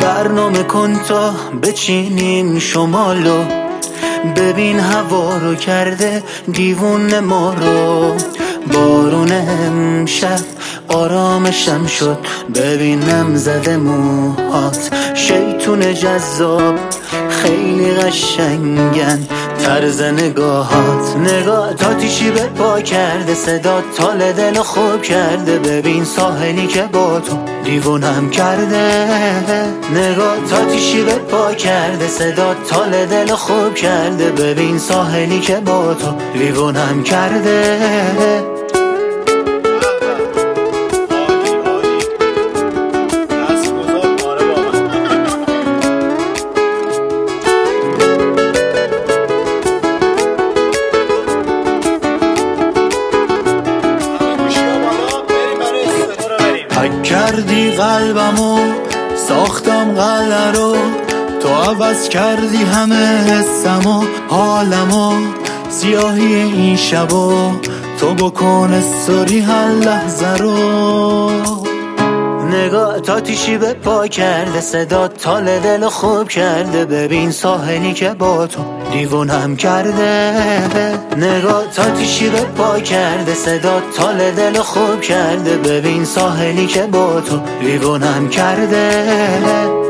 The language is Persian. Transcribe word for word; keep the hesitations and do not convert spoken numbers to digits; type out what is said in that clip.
برنامه کن تا بچینیم شمالو، ببین هوا رو کرده دیوونه ما رو. بارون امشب آرامشم شد، ببینم زده موهات شیطون جذاب، خیلی قشنگن طرز نگاهات. نگاه تاتیشی به پا کرده، صدا تال دل خوب کرده، ببین ساحلی که با تو دیوونم کرده. نگاه تاتیشی به پا کرده، صدا تال دل خوب کرده، ببین ساحلی که با تو دیوونم کرده. حک کردی قلبمو، ساختم قلعه رو، تو عوض کردی همه حسمو حالمو. سیاهی این شبو تو بکن استوری هر لحظه رو. نگاه تاتیشی به پا کرده، صدا تال دل خوب کرده، ببین ساحلی که با تو دیوونم کرده. نگاه تاتیشی به پا کرده، صدا تال دل خوب کرده، ببین ساحلی که با تو دیوونم کرده.